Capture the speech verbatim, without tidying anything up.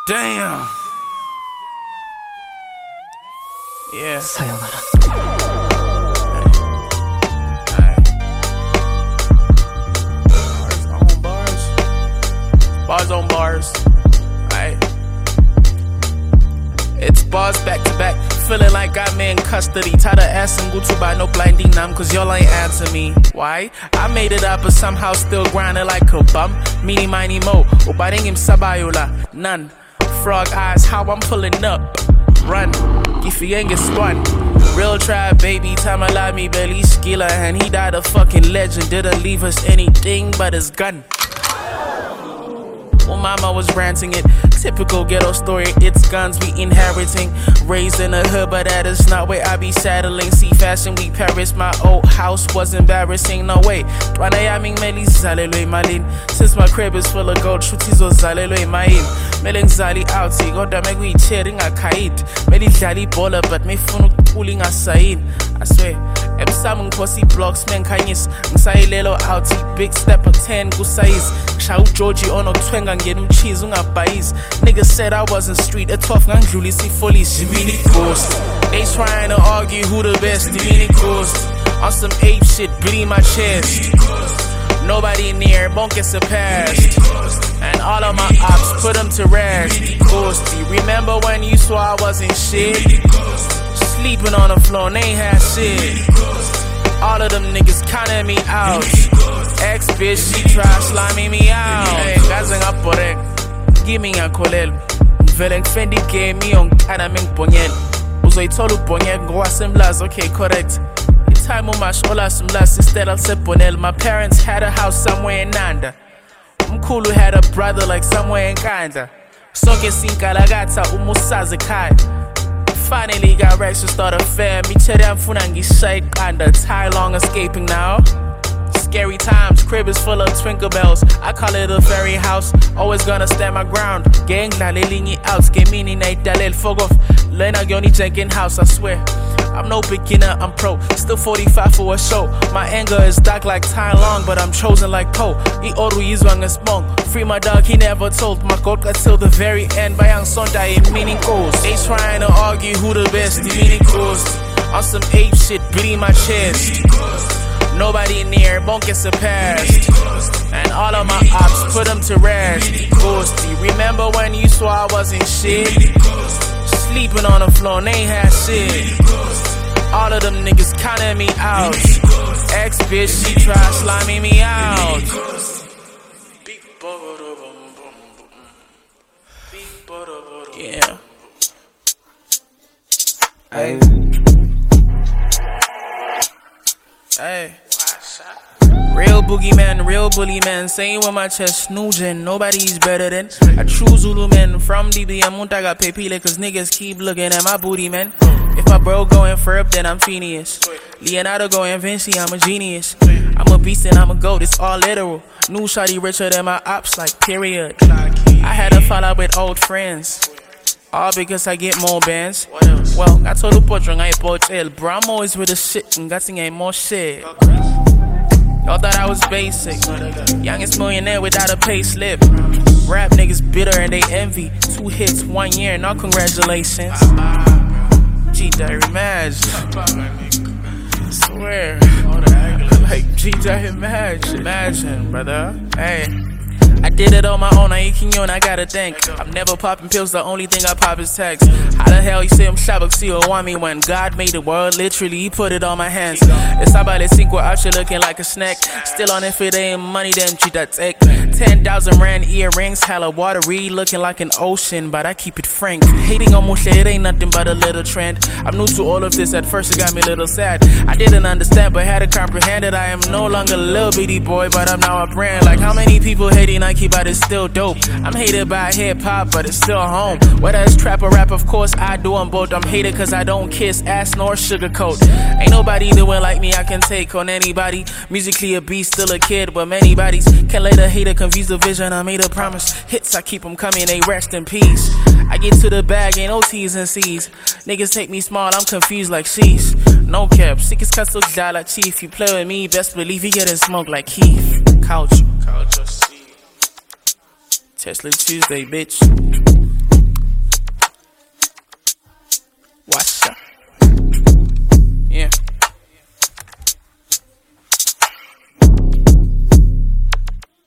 Damn. Yeah. Sayonara. Bars on bars. Bars on bars. Alright. It's bars back to back. Feeling like got me in custody. Tired of asking Gucci by no blinding nam, cause y'all ain't answer me. Why? I made it up but somehow still grinding like a bum. Mini mini mo. Ubaring him sabayola. None. Frog eyes, how I'm pulling up. Run. If you ain't get spun. Real trap baby, time I lie me belly skiller. And he died a fucking legend. Didn't leave us anything but his gun. Well, mama was ranting it. Typical ghetto story, it's guns we inheriting. Raised in the hood, but that is not where I be saddling. See fashion week Paris, my old house was embarrassing. No way. Since my crib is full of gold, truties was zalelwe main. Meling zali outie, goda make we cheering a kite. Meli dali baller, but me funu pulling a sign. I swear. Em samung posse blocks, men kanyis. Msai lelo outie, big step of ten, go size. Shau Georgie ono twenga ngenu cheese unga bais. Niggas said I wasn't street, a tough gang Julie see fully Jiminy Ghost. They trying to argue who the best, Jiminy Ghost. On some ape shit, bleed my chest. Nobody near, won't get surpassed. And all of my ops, put them to rest. Ghosty, remember when you swore I wasn't shit? Sleeping on the floor, and they ain't had shit. All of them niggas counting me out. Ex bitch, she try sliming me out. Hey, gazing up for it. Give me a kolel. Veleng Fendi gave me on Kanaming Ponyel. Uzo itolu Ponyel, go assemblers, okay, correct. Time on my shoulder, some last instead of Seponel. My parents had a house somewhere in Nanda. Mkulu had a brother like somewhere in Kanda. Soke Sinkalagata, Umusaze Kai. Finally got Rex to start a fair. Me tell them Funangi shake Kanda. Tie long escaping now. Scary times, crib is full of twinkle bells. I call it a fairy house, always gonna stand my ground. Gang la lelingi out, skemini night dalel fog off. Lena Yoni Jenkin house, I swear. I'm no beginner, I'm pro. Still forty-five for a show. My anger is dark like Tai Long, but I'm chosen like Poe. I oru yizwang is mong. Free my dog, he never told. My gold got till the very end. Bayang Sonda in meaning goes. They trying to argue who the best, the meaning goes. On some ape shit, bleed my chest. Nobody near, won't get surpassed. And all of my ops, put them to rest. Ghosty, remember when you swore I wasn't shit? Sleeping on the floor, and they ain't had shit. All of them niggas counting me out. Ex bitch, she try sliming me out. Yeah. Hey. Hey. Real boogeyman, real bully man, saying with my chest, snoozing, nobody's better than a true Zulu man from D B M. Muntaga Pepile, cause niggas keep looking at my booty, man. If my bro going Ferb, then I'm Phineas. Leonardo going Vinci, I'm a genius. I'm a beast and I'm a goat, it's all literal. New shawty richer than my ops, like period. I had a fallout with old friends. All because I get more bands. Well, I told the portrait I bought El Bramo is with the shit and got ain't more shit. Y'all thought I was basic. Youngest millionaire without a pay slip. Rap niggas bitter and they envy. Two hits, one year, now congratulations. G Diary Madge. Swear. Like G Diary Madge. Imagine, brother. Hey. I did it on my own, I ain't king on, I gotta thank. I'm never popping pills, the only thing I pop is text. How the hell you say I'm Shabak see or want me when God made the world, literally he put it on my hands. It's about it cinco out here looking like a snack. Still on if it ain't money, then cheat that take. Ten thousand rand earrings, hella watery, looking like an ocean, but I keep it frank. Hating on Moshe, it ain't nothing but a little trend. I'm new to all of this, at first it got me a little sad. I didn't understand, but had to comprehend it. I am no longer a little bitty boy, but I'm now a brand. Like how many people hating Nike, but it's still dope. I'm hated by hip-hop, but it's still home. Whether it's trap or rap, of course I do them both. I'm hated cause I don't kiss ass nor sugarcoat. Ain't nobody doing like me, I can take on anybody. Musically a beast, still a kid, but many bodies can't let a hater confuse the vision. I made a promise, hits I keep them coming, they rest in peace. I get to the bag, ain't no T's and C's. Niggas take me small, I'm confused like she's. No cap, sick as cuss looks die like chief. You play with me, best believe you getting smoked like Keith. Couch. Couch or seat. Tesla Tuesday, bitch.